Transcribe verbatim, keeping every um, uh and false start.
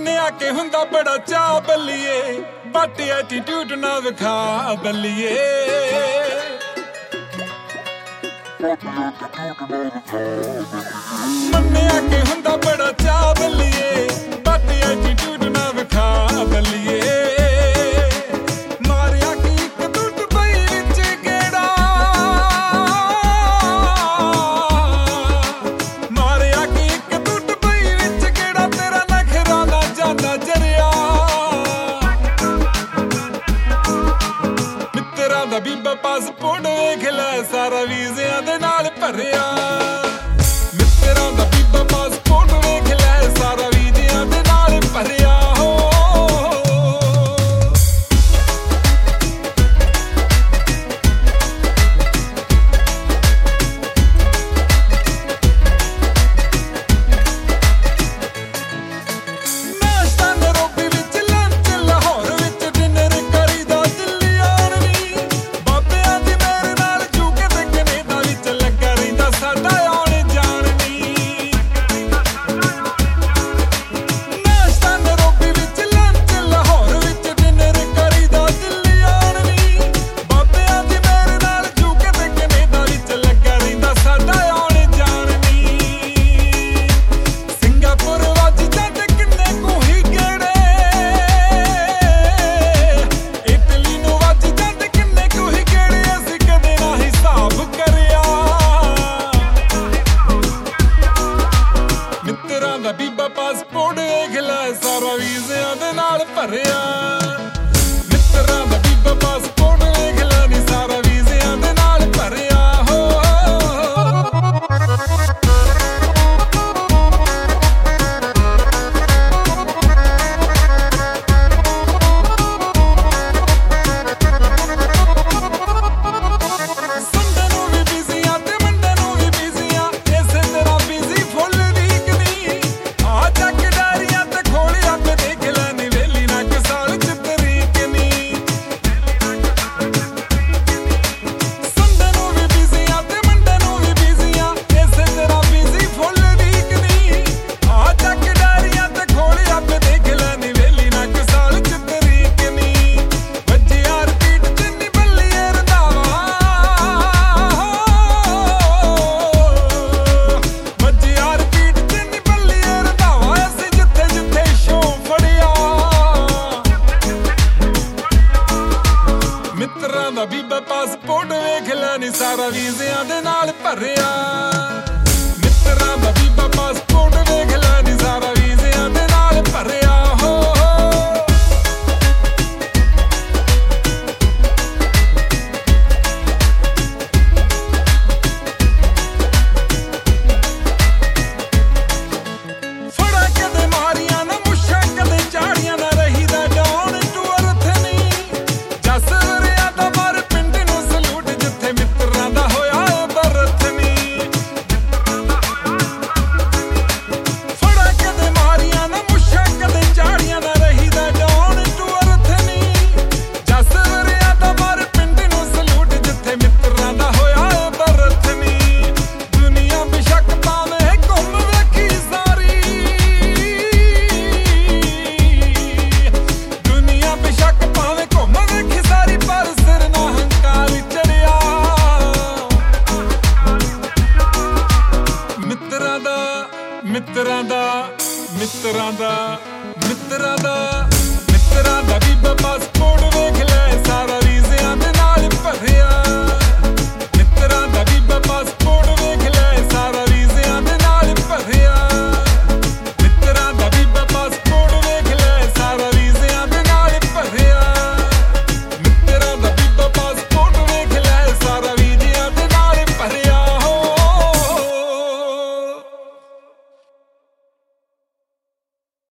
ਮੰਨਿਆ ਕਿ ਹੁੰਦਾ ਬੜਾ ਚਾਹ ਬੱਲੀਏ, ਬਟ ਐਟੀਟਿਊਡ ਨਾ ਵਿਖਾ ਬੱਲੀਏ। ਮੰਨਿਆ ਕਿ ਹੁੰਦਾ ਬੜਾ ਚਾਹ ਬੱਲੀਏ, ਬਟ ਐਟੀਟਿਊਡ ਨਾ ਵਿਖਾ ਬੱਲੀਏ। ਮਾਰਿਆ ਕਿ ਇੱਕ ਤੂੰ ਦੁਬਈ ਵਿੱਚ ਗੇੜਾ, ਮਾਰਿਆ ਕਿ ਇੱਕ ਤੂੰ ਦੁਬਈ ਵਿੱਚ ਗੇੜਾ, ਤੇਰਾ ਨਖਰਾ ਨਾ ਜਾਂਦਾ ਜਰਿਆ। ਮਿੱਤਰਾਂ ਦਾ ਬੀਬਾ ਪਾਸਪੋਰਟ ਵੇਖ ਲੈ, ਸਾਰਾ ਵੀਜ਼ਿਆਂ ਦੇ ਨਾਲ ਭਰਿਆ। ਮਿੱਤਰਾਂ ਦਾ ਬੀਬਾ ਪਾਸਪੋਰਟ ਵੇਖ ਲੈ, ਸਾਰਾ ਵੀਜ਼ਿਆਂ ਦੇ ਨਾਲ ਭਰਿਆ। ਬੀਬਾ ਪਾਸਪੋਰਟ ਵੇਖ ਲੈ, ਸਾਰਾ ਵੀਜ਼ਿਆਂ ਦੇ ਨਾਲ ਭਰਿਆ। ਮਿੱਤਰਾਂ ਦਾ ਬੀਬਾ ਪਾਸਪੋਰਟ ਵੇਖ ਲੈ ਨੀ, ਸਾਰਾ ਵੀਜ਼ਿਆਂ ਦੇ ਨਾਲ ਭਰਿਆ। ਹੋ ਮਿੱਤਰਾਂ ਦਾ ਬੀਬਾ ਪਾਸਪੋਰਟ ਵੇਖ ਲੈ ਨੀ, ਸਾਰਾ ਵੀਜ਼ਿਆਂ ਦੇ ਨਾਲ ਭਰਿਆ। ਮਿੱਤਰਾਂ ਦਾ ਬੀਬਾ ਪਾਸਪੋਰਟ ਵੇਖ ਲੈ ਨੀ, ਸਾਰਾ ਵੀਜ਼ਿਆਂ ਦੇ ਨਾਲ ਭਰਿਆ। ਹੋ ਫੜਾ ਕਦੇ ਮਾਰੀਆਂ ਨਾ ਮੁੱਛਾਂ, ਕਦੇ ਚਾੜੀਆਂ ਨਾ ਰਹੀਦਾ ਡਾਊਨ ਟੂ ਅਰਥ ਨੀ। ਜੱਸ ਮਿੱਤਰਾਂ ਦਾ ਮਿੱਤਰਾਂ ਦਾ ਮਿੱਤਰਾਂ ਦਾ ਮਿੱਤਰਾਂ ਦਾ ਬੀਬਾ ਪਾਸਪੋਰਟ